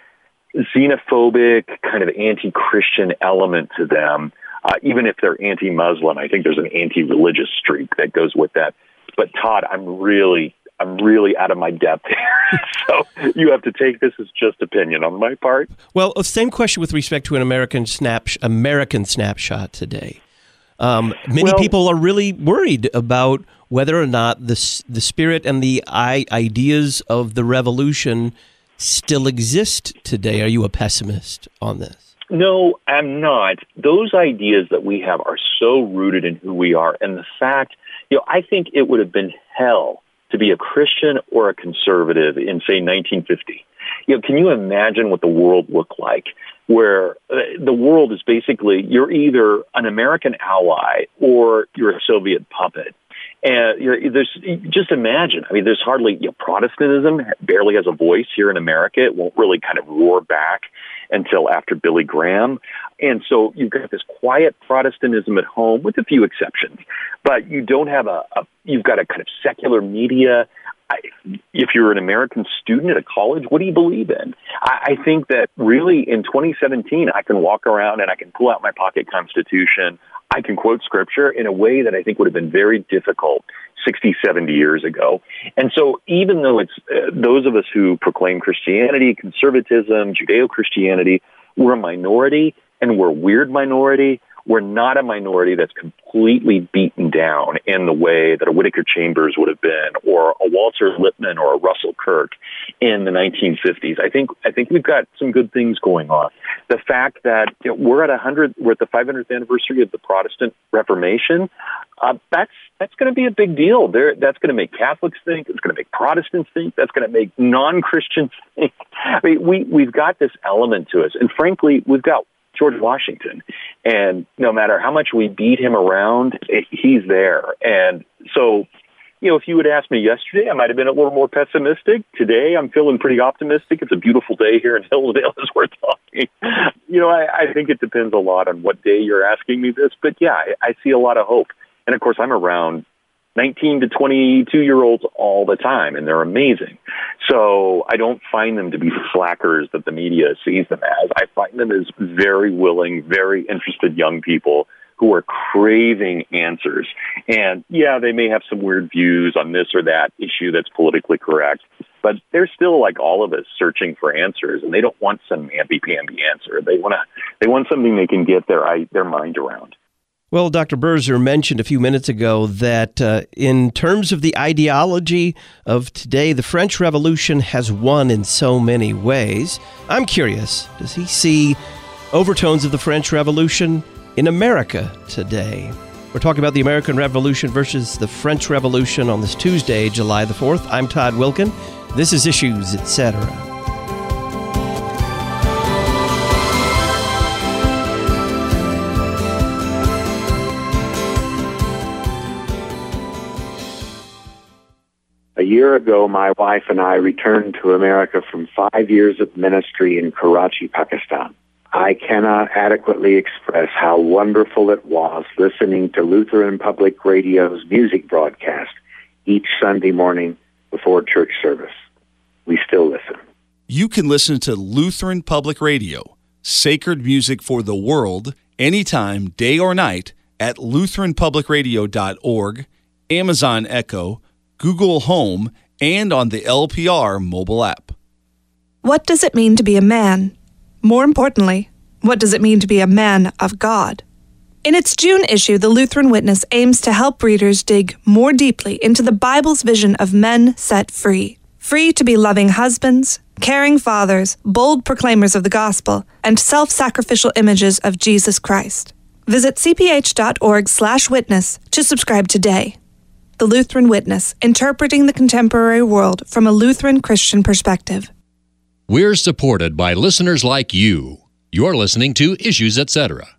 xenophobic, kind of anti-Christian element to them. Uh, even if they're anti-Muslim, I think there's an anti-religious streak that goes with that. But Todd, I'm really, I'm really out of my depth here. So you have to take this as just opinion on my part. Well, same question with respect to an American snap, American snapshot today. Um, many well, people are really worried about whether or not the the spirit and the I- ideas of the revolution still exist today. Are you a pessimist on this? No, I'm not. Those ideas that we have are so rooted in who we are. And the fact, you know, I think it would have been hell to be a Christian or a conservative in, say, nineteen fifty. You know, can you imagine what the world looked like, where uh, the world is basically, you're either an American ally or you're a Soviet puppet. And you know, there's, just imagine, I mean, there's hardly, you know, Protestantism barely has a voice here in America. It won't really kind of roar back until after Billy Graham. And so you've got this quiet Protestantism at home with a few exceptions, but you don't have a, a you've got a kind of secular media. I, if you're an American student at a college, what do you believe in? I, I think that really in twenty seventeen, I can walk around and I can pull out my pocket Constitution. I can quote scripture in a way that I think would have been very difficult sixty, seventy years ago. And so even though it's uh, those of us who proclaim Christianity, conservatism, Judeo-Christianity, we're a minority and we're a weird minority. We're not a minority that's completely beaten down in the way that a Whittaker Chambers would have been, or a Walter Lippmann or a Russell Kirk in the nineteen fifties. I think I think we've got some good things going on. The fact that you know, we're at a hundred, we're at the five hundredth anniversary of the Protestant Reformation. Uh, that's that's going to be a big deal. There, that's going to make Catholics think. It's going to make Protestants think. That's going to make non-Christians think. I mean, we we've got this element to us, and frankly, we've got George Washington. And no matter how much we beat him around, he's there. And so, you know, if you would ask me yesterday, I might have been a little more pessimistic. Today, I'm feeling pretty optimistic. It's a beautiful day here in Hillsdale as we're talking. You know, I, I think it depends a lot on what day you're asking me this. But yeah, I, I see a lot of hope. And of course, I'm around nineteen to twenty-two year olds all the time, and they're amazing. So I don't find them to be slackers that the media sees them as. I find them as very willing, very interested young people who are craving answers. And yeah, they may have some weird views on this or that issue that's politically correct, but they're still, like all of us, searching for answers, and they don't want some namby-pamby answer. They want to, they want something they can get their their mind around. Well, Doctor Berzer mentioned a few minutes ago that uh, in terms of the ideology of today, the French Revolution has won in so many ways. I'm curious, does he see overtones of the French Revolution in America today? We're talking about the American Revolution versus the French Revolution on this Tuesday, July the fourth. I'm Todd Wilkin. This is Issues, et cetera. A year ago, my wife and I returned to America from five years of ministry in Karachi, Pakistan. I cannot adequately express how wonderful it was listening to Lutheran Public Radio's music broadcast each Sunday morning before church service. We still listen. You can listen to Lutheran Public Radio, sacred music for the world, anytime, day or night, at lutheran public radio dot org, Amazon Echo, Google Home, and on the L P R mobile app. What does it mean to be a man? More importantly, what does it mean to be a man of God? In its June issue, the Lutheran Witness aims to help readers dig more deeply into the Bible's vision of men set free. Free to be loving husbands, caring fathers, bold proclaimers of the gospel, and self-sacrificial images of Jesus Christ. Visit c p h dot org slash witness to subscribe today. The Lutheran Witness, interpreting the contemporary world from a Lutheran Christian perspective. We're supported by listeners like you. You're listening to Issues, et cetera.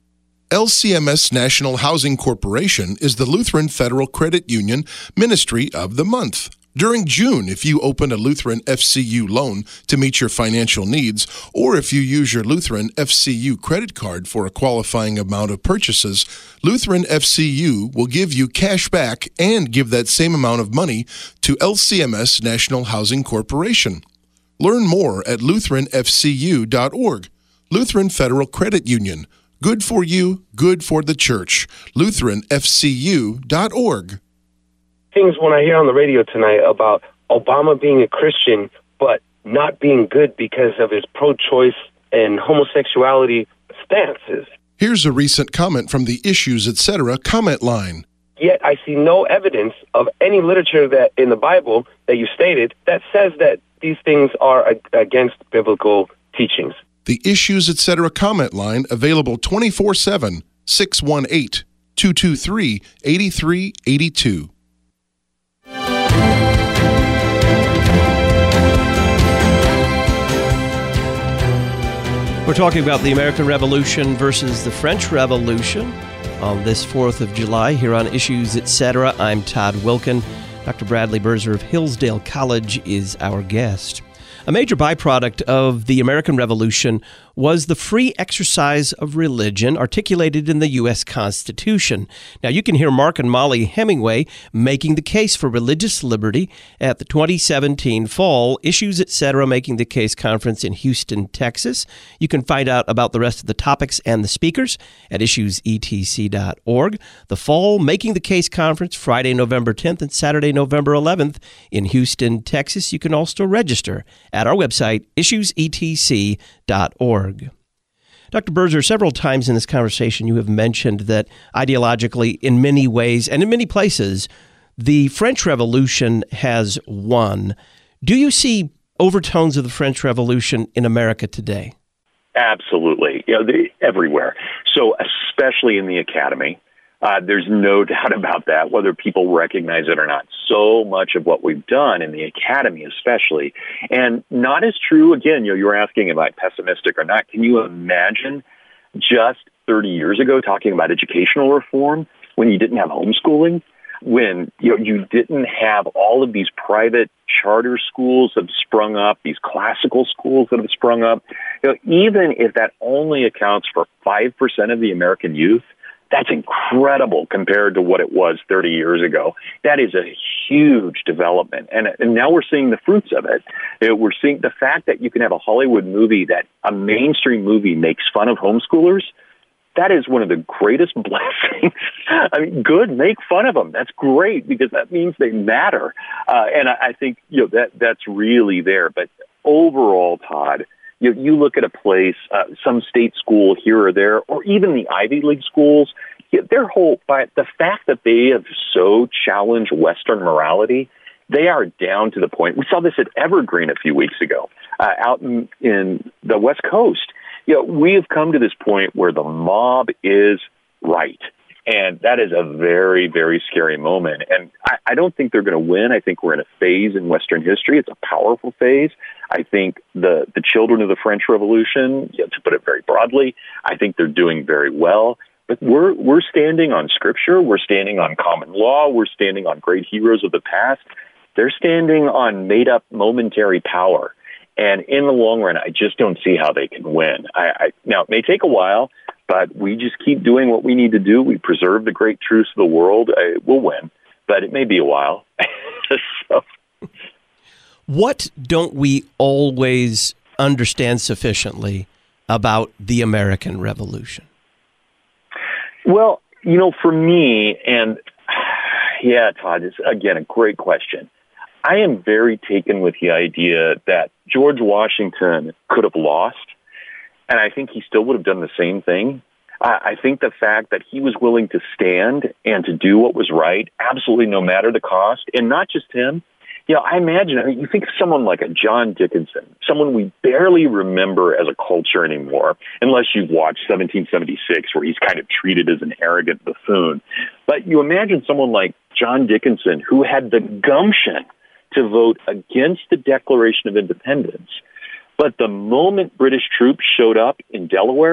L C M S National Housing Corporation is the Lutheran Federal Credit Union Ministry of the Month. During June, if you open a Lutheran F C U loan to meet your financial needs, or if you use your Lutheran F C U credit card for a qualifying amount of purchases, Lutheran F C U will give you cash back and give that same amount of money to L C M S National Housing Corporation. Learn more at lutheran f c u dot org. Lutheran Federal Credit Union. Good for you, good for the church. lutheran f c u dot org. Things when I hear on the radio tonight about Obama being a Christian, but not being good because of his pro-choice and homosexuality stances. Here's a recent comment from the Issues Etc. comment line. Yet I see no evidence of any literature that in the Bible that you stated that says that these things are ag- against biblical teachings. The Issues Etc. comment line available twenty-four seven, six one eight, two two three, eight three eight two. We're talking about the American Revolution versus the French Revolution on this fourth of July here on Issues Etc. I'm Todd Wilkin. Doctor Bradley Birzer of Hillsdale College is our guest. A major byproduct of the American Revolution was the free exercise of religion articulated in the U S Constitution. Now, you can hear Mark and Molly Hemingway making the case for religious liberty at the twenty seventeen Fall Issues Etc. Making the Case Conference in Houston, Texas. You can find out about the rest of the topics and the speakers at issues e t c dot org. The Fall Making the Case Conference, Friday, November tenth and Saturday, November eleventh in Houston, Texas. You can also register at our website, issues e t c dot org. Doctor Birzer, several times in this conversation you have mentioned that ideologically, in many ways and in many places, the French Revolution has won. Do you see overtones of the French Revolution in America today? Absolutely. You know, they, everywhere. So especially in the academy. Uh, there's no doubt about that, whether people recognize it or not. So much of what we've done in the academy especially, and not as true, again, you know, you were asking about pessimistic or not. Can you imagine just thirty years ago talking about educational reform when you didn't have homeschooling, when you know, you didn't have all of these private charter schools that have sprung up, these classical schools that have sprung up? You know, even if that only accounts for five percent of the American youth, that's incredible compared to what it was thirty years ago. That is a huge development. And, and now we're seeing the fruits of it. You know, we're seeing the fact that you can have a Hollywood movie, that a mainstream movie makes fun of homeschoolers. That is one of the greatest blessings. I mean, good, make fun of them. That's great because that means they matter. Uh, and I, I think, you know, that that's really there. But overall, Todd, You, you look at a place, uh, some state school here or there, or even the Ivy League schools, their whole, by the fact that they have so challenged Western morality, they are down to the point. We saw this at Evergreen a few weeks ago, uh, out in, in the West Coast. You know, we have come to this point where the mob is right. And that is a very, very scary moment. And I, I don't think they're going to win. I think we're in a phase in Western history. It's a powerful phase. I think the, the children of the French Revolution, you know, to put it very broadly, I think they're doing very well. But we're we're standing on Scripture. We're standing on common law. We're standing on great heroes of the past. They're standing on made-up momentary power. And in the long run, I just don't see how they can win. I, I, now, it may take a while, but we just keep doing what we need to do. We preserve the great truths of the world. Uh, we'll win, but it may be a while. so. What don't we always understand sufficiently about the American Revolution? Well, you know, for me, and yeah, Todd, it's, again, a great question. I am very taken with the idea that George Washington could have lost, and I think he still would have done the same thing. I think the fact that he was willing to stand and to do what was right, absolutely no matter the cost, and not just him. You know, I imagine, I mean, you think of someone like a John Dickinson, someone we barely remember as a culture anymore, unless you've watched seventeen seventy-six, where he's kind of treated as an arrogant buffoon. But you imagine someone like John Dickinson, who had the gumption to vote against the Declaration of Independence. But the moment British troops showed up in Delaware,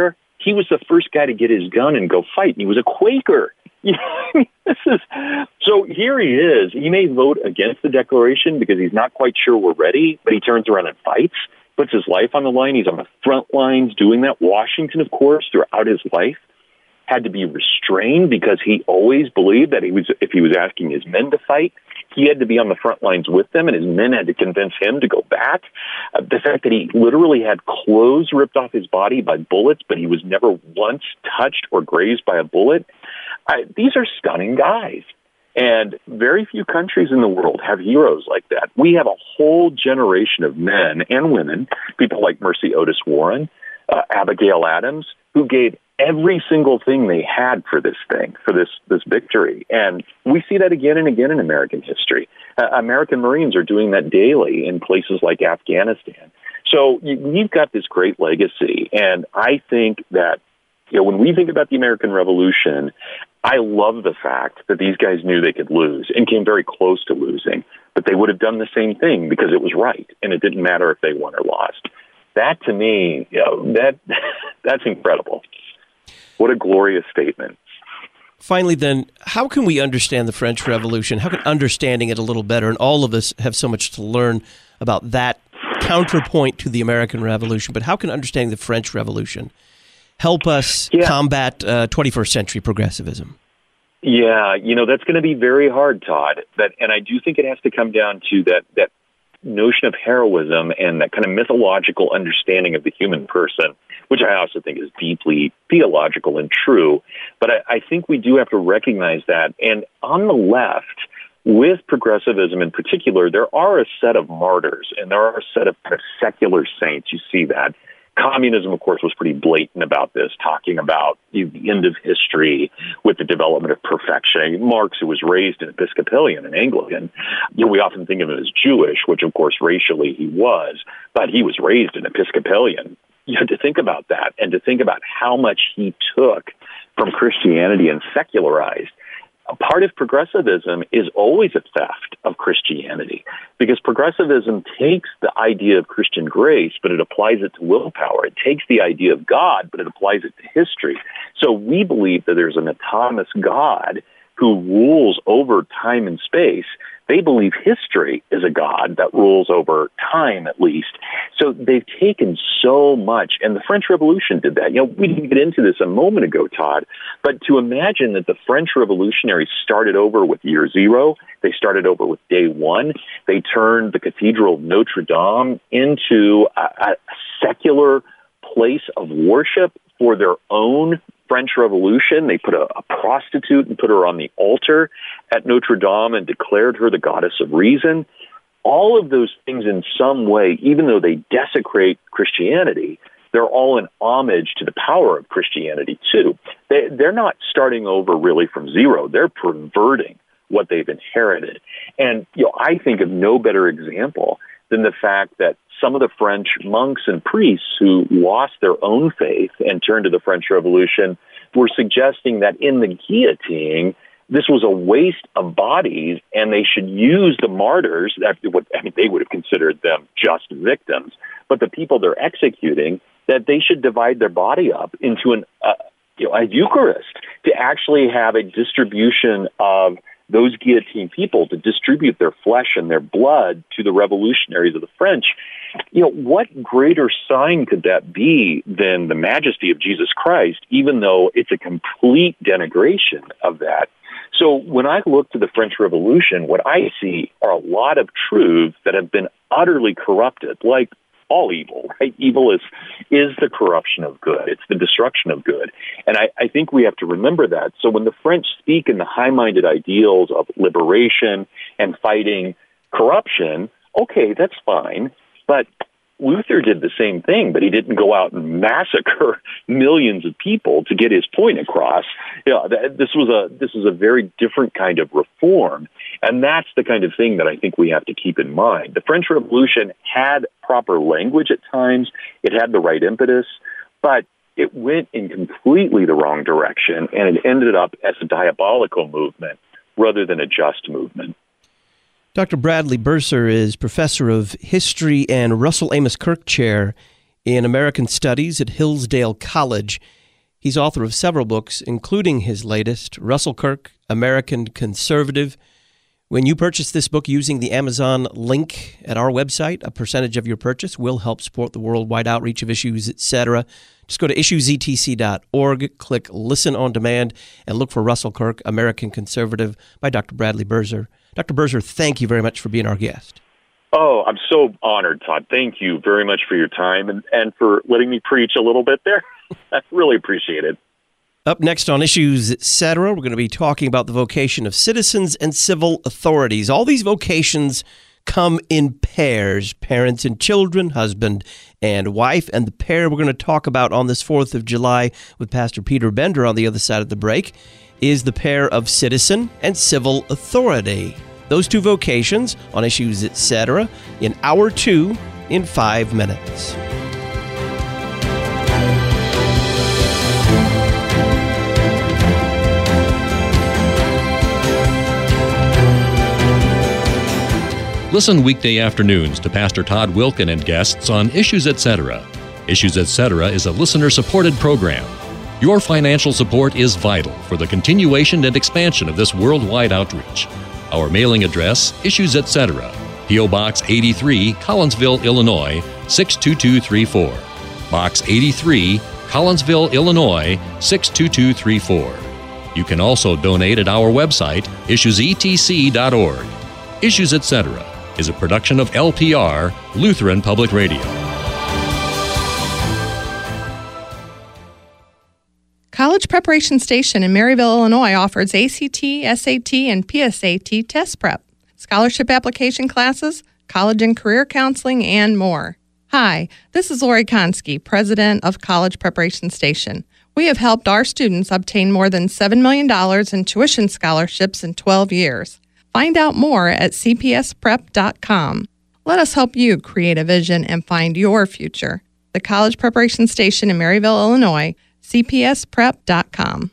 he was the first guy to get his gun and go fight, and he was a Quaker. You know, this is so here he is. He may vote against the Declaration because he's not quite sure we're ready, but he turns around and fights, puts his life on the line. He's on the front lines doing that. Washington, of course, throughout his life, had to be restrained because he always believed that he was, if he was asking his men to fight, he had to be on the front lines with them, and his men had to convince him to go back. Uh, the fact that he literally had clothes ripped off his body by bullets, but he was never once touched or grazed by a bullet. I, these are stunning guys. And very few countries in the world have heroes like that. We have a whole generation of men and women, people like Mercy Otis Warren, uh, Abigail Adams, who gave every single thing they had for this thing, for this, this victory. And we see that again and again in American history. Uh, American Marines are doing that daily in places like Afghanistan. So you, we've got this great legacy. And I think that, you know, when we think about the American Revolution, I love the fact that these guys knew they could lose and came very close to losing, but they would have done the same thing because it was right, and it didn't matter if they won or lost. That, to me, you know, that that's incredible. What a glorious statement. Finally, then, how can we understand the French Revolution? How can understanding it a little better, and all of us have so much to learn about that counterpoint to the American Revolution, but how can understanding the French Revolution help us yeah. combat uh, twenty-first century progressivism? Yeah, you know, that's going to be very hard, Todd. That, and I do think it has to come down to that that notion of heroism and that kind of mythological understanding of the human person, which I also think is deeply theological and true. But I, I think we do have to recognize that. And on the left, with progressivism in particular, there are a set of martyrs and there are a set of, kind of secular saints. You see that. Communism, of course, was pretty blatant about this, talking about the end of history with the development of perfection. Marx, who was raised an Episcopalian and Anglican, you know, we often think of him as Jewish, which, of course, racially he was, but he was raised an Episcopalian. You know, to think about that and to think about how much he took from Christianity and secularized. A part of progressivism is always a theft of Christianity because progressivism takes the idea of Christian grace, but it applies it to willpower. It takes the idea of God, but it applies it to history. So we believe that there's an autonomous God who rules over time and space. They believe history is a God that rules over time, at least. So they've taken so much, and the French Revolution did that. You know, we didn't get into this a moment ago, Todd, but to imagine that the French revolutionaries started over with year zero, they started over with day one, they turned the Cathedral of Notre Dame into a, a secular place of worship for their own French Revolution. They put a, a prostitute and put her on the altar at Notre Dame and declared her the goddess of reason. All of those things in some way, even though they desecrate Christianity, they're all an homage to the power of Christianity too. They, they're not starting over really from zero. They're perverting what they've inherited. And you know, I think of no better example than the fact that some of the French monks and priests who lost their own faith and turned to the French Revolution were suggesting that in the guillotine, this was a waste of bodies, and they should use the martyrs. That would, I mean, they would have considered them just victims, but the people they're executing, that they should divide their body up into an uh, you know, a Eucharist to actually have a distribution of those guillotined people, to distribute their flesh and their blood to the revolutionaries of the French. You know, what greater sign could that be than the majesty of Jesus Christ, even though it's a complete denigration of that? So when I look to the French Revolution, what I see are a lot of truths that have been utterly corrupted, like all evil, right? Evil is is the corruption of good. It's the destruction of good. And I, I think we have to remember that. So when the French speak in the high-minded ideals of liberation and fighting corruption, okay, that's fine. But Luther did the same thing, but he didn't go out and massacre millions of people to get his point across. You know, this was a this was a very different kind of reform, and that's the kind of thing that I think we have to keep in mind. The French Revolution had proper language at times; it had the right impetus, but it went in completely the wrong direction, and it ended up as a diabolical movement rather than a just movement. Doctor Bradley Bursar is professor of history and Russell Amos Kirk Chair in American Studies at Hillsdale College. He's author of several books, including his latest, Russell Kirk, American Conservative. When you purchase this book using the Amazon link at our website, a percentage of your purchase will help support the worldwide outreach of Issues, et cetera. Just go to issues e t c dot org, click Listen on Demand, and look for Russell Kirk, American Conservative by Doctor Bradley Birzer. Doctor Birzer, thank you very much for being our guest. Oh, I'm so honored, Todd. Thank you very much for your time and, and for letting me preach a little bit there. I really appreciate it. Up next on Issues, et cetera, we're going to be talking about the vocation of citizens and civil authorities. All these vocations come in pairs, parents and children, husband and wife. And the pair we're going to talk about on this fourth of July with Pastor Peter Bender on the other side of the break is the pair of citizen and civil authority. Those two vocations on Issues, et cetera, in hour two in five minutes. Listen weekday afternoons to Pastor Todd Wilken and guests on Issues, et cetera. Issues, et cetera is a listener-supported program. Your financial support is vital for the continuation and expansion of this worldwide outreach. Our mailing address, Issues, et cetera, P O. Box eighty-three, Collinsville, Illinois, six two two three four. Box eighty-three, Collinsville, Illinois, six two two three four. You can also donate at our website, issues e t c dot org. Issues, et cetera is a production of L P R, Lutheran Public Radio. College Preparation Station in Maryville, Illinois offers A C T, S A T, and P S A T test prep, scholarship application classes, college and career counseling, and more. Hi, this is Lori Konski, president of College Preparation Station. We have helped our students obtain more than seven million dollars in tuition scholarships in twelve years. Find out more at c p s prep dot com. Let us help you create a vision and find your future. The College Preparation Station in Maryville, Illinois, c p s prep dot com.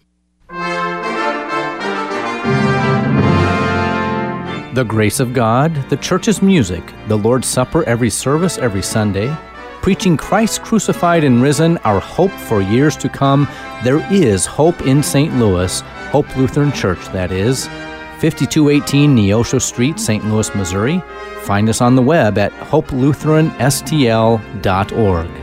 The grace of God, the church's music, the Lord's Supper every service every Sunday, preaching Christ crucified and risen, our hope for years to come. There is hope in Saint Louis, Hope Lutheran Church, that is. fifty-two eighteen Neosho Street, Saint Louis, Missouri. Find us on the web at hope lutheran s t l dot org.